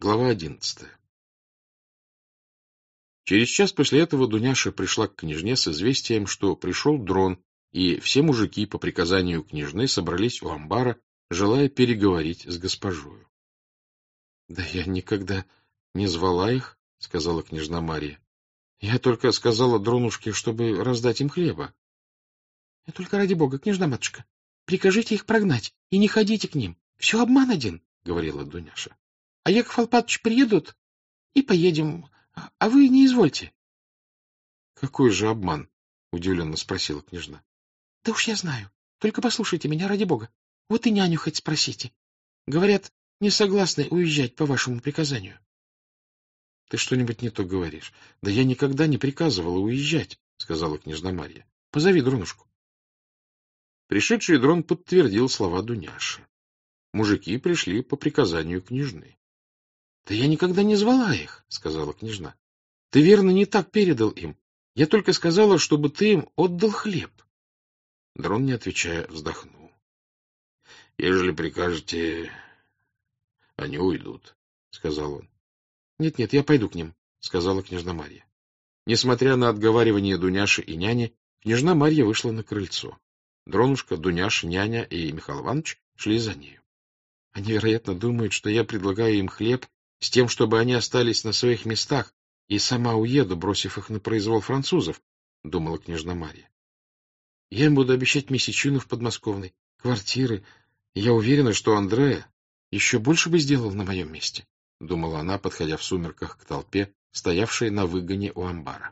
Глава 11. Через час после этого Дуняша пришла к княжне с известием, что пришел дрон, и все мужики по приказанию княжны собрались у амбара, желая переговорить с госпожою. — Да я никогда не звала их, — сказала княжна Марья. — Я только сказала дронушке, чтобы раздать им хлеба. — Только ради бога, княжна матушка, прикажите их прогнать и не ходите к ним. Все обман один, — говорила Дуняша. — А Яков Алпатович приедут, и поедем, а вы не извольте. — Какой же обман? — удивленно спросила княжна. — Да уж я знаю. Только послушайте меня, ради бога. Вот и няню хоть спросите. Говорят, не согласны уезжать по вашему приказанию. — Ты что-нибудь не то говоришь. Да я никогда не приказывала уезжать, — сказала княжна Марья. — Позови дронушку. Пришедший дрон подтвердил слова Дуняши. Мужики пришли по приказанию княжны. — Да я никогда не звала их, — сказала княжна. — Ты, верно, не так передал им. Я только сказала, чтобы ты им отдал хлеб. Дрон, не отвечая, вздохнул. — Ежели прикажете, они уйдут, — сказал он. — Нет, я пойду к ним, — сказала княжна Марья. Несмотря на отговаривание Дуняши и няни, княжна Марья вышла на крыльцо. Дронушка, Дуняша, няня и Михаил Иванович шли за нею. Они, вероятно, думают, что я предлагаю им хлеб с тем, чтобы они остались на своих местах, и сама уеду, бросив их на произвол французов, — думала княжна Марья. Я им буду обещать месячину в подмосковной, квартиры, и я уверена, что Андреа еще больше бы сделал на моем месте, — думала она, подходя в сумерках к толпе, стоявшей на выгоне у амбара.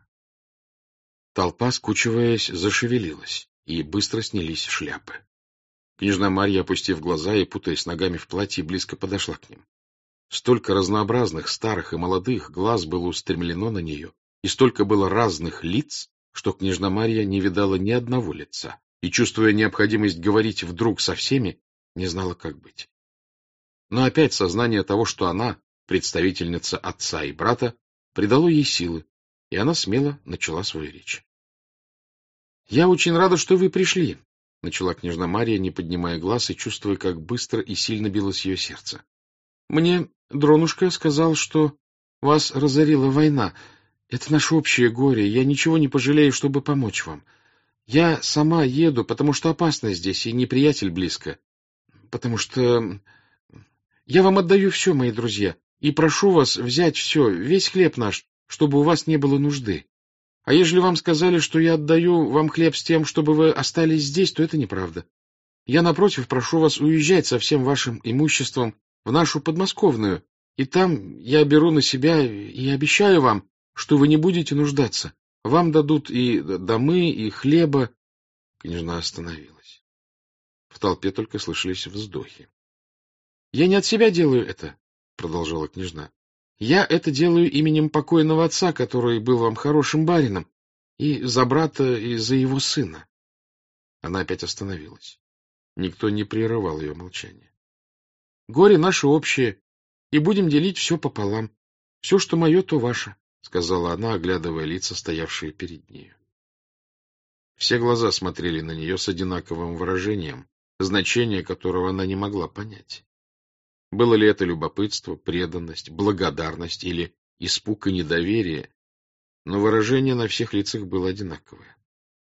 Толпа, скучиваясь, зашевелилась, и быстро снялись шляпы. Княжна Марья, опустив глаза и путаясь ногами в платье, близко подошла к ним. Столько разнообразных, старых и молодых глаз было устремлено на нее, и столько было разных лиц, что княжна Марья не видала ни одного лица, и, чувствуя необходимость говорить вдруг со всеми, не знала, как быть. Но опять сознание того, что она, представительница отца и брата, придало ей силы, и она смело начала свою речь. — Я очень рада, что вы пришли, — начала княжна Марья, не поднимая глаз и чувствуя, как быстро и сильно билось ее сердце. — Мне дронушка сказал, что вас разорила война. Это наше общее горе. Я ничего не пожалею, чтобы помочь вам. Я сама еду, потому что опасно здесь, и неприятель близко. Потому что... Я вам отдаю все, мои друзья, и прошу вас взять все, весь хлеб наш, чтобы у вас не было нужды. А ежели вам сказали, что я отдаю вам хлеб с тем, чтобы вы остались здесь, то это неправда. Я, напротив, прошу вас уезжать со всем вашим имуществом в нашу подмосковную, и там я беру на себя и обещаю вам, что вы не будете нуждаться. Вам дадут и домы, и хлеба. Княжна остановилась. В толпе только слышались вздохи. — Я не от себя делаю это, — продолжала княжна. — Я это делаю именем покойного отца, который был вам хорошим барином, и за брата, и за его сына. Она опять остановилась. Никто не прерывал ее молчание. — Горе наше общее, и будем делить все пополам. Все, что мое, то ваше, — сказала она, оглядывая лица, стоявшие перед нею. Все глаза смотрели на нее с одинаковым выражением, значение которого она не могла понять. Было ли это любопытство, преданность, благодарность или испуг и недоверие, но выражение на всех лицах было одинаковое.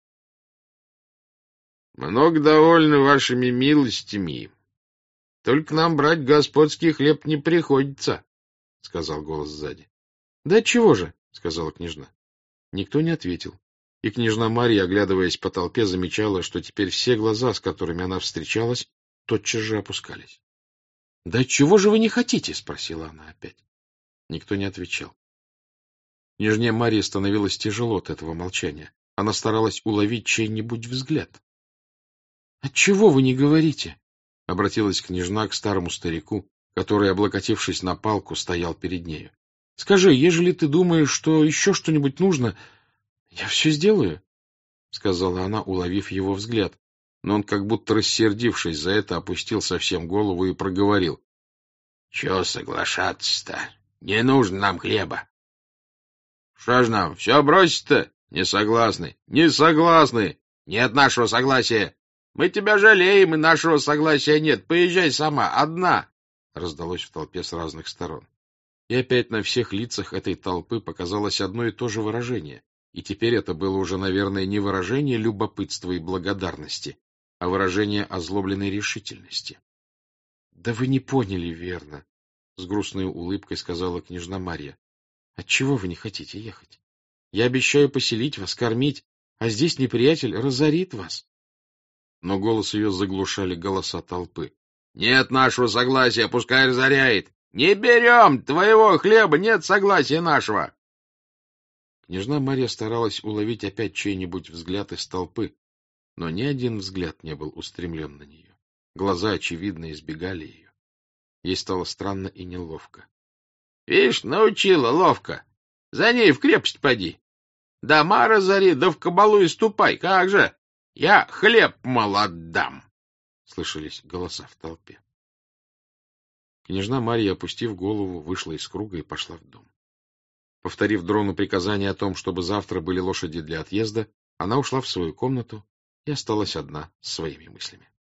— Много довольны вашими милостями. Только нам брать господский хлеб не приходится, — сказал голос сзади. — Да отчего же, — сказала княжна. Никто не ответил, и княжна Марья, оглядываясь по толпе, замечала, что теперь все глаза, с которыми она встречалась, тотчас же опускались. — Да чего же вы не хотите? — спросила она опять. Никто не отвечал. Княжне Марье становилось тяжело от этого молчания. Она старалась уловить чей-нибудь взгляд. — Отчего вы не говорите? — обратилась княжна к старому старику, который, облокотившись на палку, стоял перед нею. — Скажи, ежели ты думаешь, что еще что-нибудь нужно, я все сделаю, — сказала она, уловив его взгляд. Но он, как будто рассердившись за это, опустил совсем голову и проговорил. — Чего соглашаться-то? Не нужно нам хлеба. — Что ж нам, все бросить-то? Не согласны. Не согласны. Нет нашего согласия. Мы тебя жалеем, и нашего согласия нет. Поезжай сама, одна. Раздалось в толпе с разных сторон. И опять на всех лицах этой толпы показалось одно и то же выражение, и теперь это было уже, наверное, не выражение любопытства и благодарности, а выражение озлобленной решительности. — Да вы не поняли верно, — с грустной улыбкой сказала княжна Марья. — Отчего вы не хотите ехать? Я обещаю поселить вас, кормить, а здесь неприятель разорит вас. Но голос ее заглушали голоса толпы. — Нет нашего согласия, пускай разоряет! Не берем твоего хлеба, нет согласия нашего! Княжна Марья старалась уловить опять чей-нибудь взгляд из толпы, но ни один взгляд не был устремлен на нее. Глаза, очевидно, избегали ее. Ей стало странно и неловко. — Видишь, научила ловко. За ней в крепость поди. Дома разори, да в кабалу и ступай. Как же? Я хлеб мало отдам. Слышались голоса в толпе. Княжна Марья, опустив голову, вышла из круга и пошла в дом. Повторив Дрону приказание о том, чтобы завтра были лошади для отъезда, она ушла в свою комнату и осталась одна с своими мыслями.